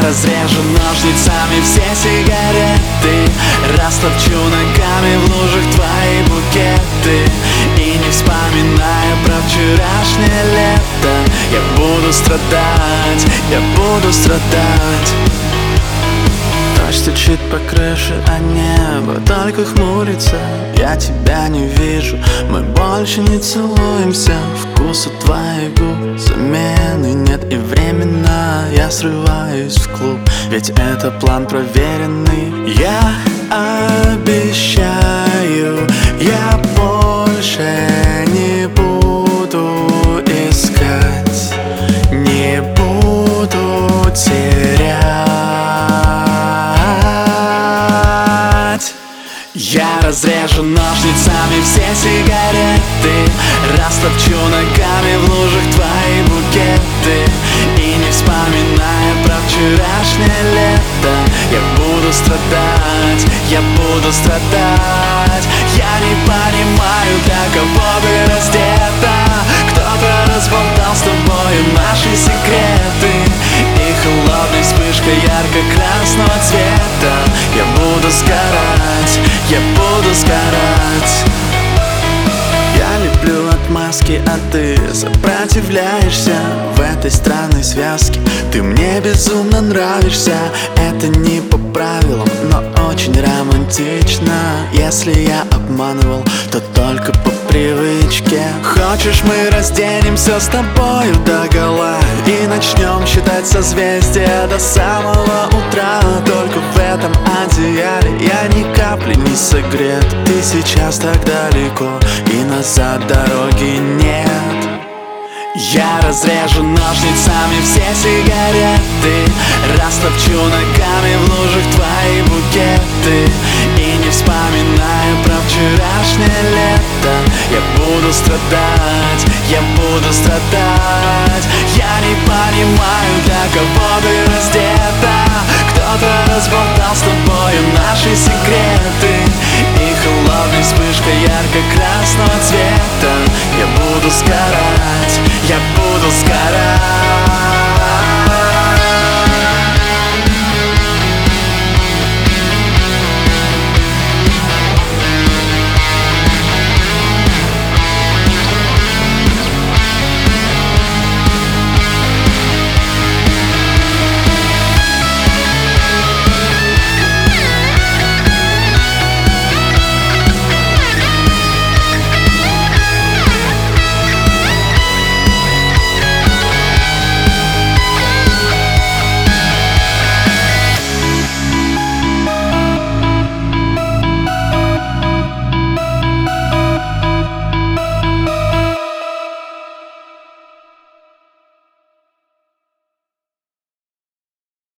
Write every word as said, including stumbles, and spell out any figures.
разрежу ножницами все сигареты, растопчу ногами в лужах твои букеты. И не вспоминая про вчерашнее лето, я буду страдать, я буду страдать. Дождь стучит по крыше, а небо только хмурится. Я тебя не вижу, мы больше не целуемся. Вкус у твоих губ, замены нет. И временно я срываюсь в клуб, ведь это план проверенный. Я обещаю, я больше не буду искать, не буду терять. Я разрежу ножницами все сигареты, растопчу ногами в лужах твои букеты. И не вспоминая про вчерашнее лето, я буду страдать, я буду страдать. Я не понимаю, для кого ты раздета. Кто-то разболтал с тобою наши секреты, и холодной вспышкой ярко-красного цвета я буду сгорать, я буду сгорать. Я леплю отмазки, а ты сопротивляешься в этой странной связке. Ты мне безумно нравишься, это не по правилам, но очень романтично. Если я обманывал, то только по привычке. Хочешь, мы разденемся с тобою догола и начнем считать созвездия до самого утра. Только в этом одеяле я ни капли не согрет. Ты сейчас так далеко, и назад дороги нет. Я разрежу ножницами все сигареты, растопчу ногами в лужах твои букеты. И не вспоминая про вчерашнее лето, я буду страдать, я буду страдать. Я не понимаю, для кого ты раздета. Кто-то разболтал с тобою наши секреты, и холодной вспышкой ярко-красного цвета я буду сгорать.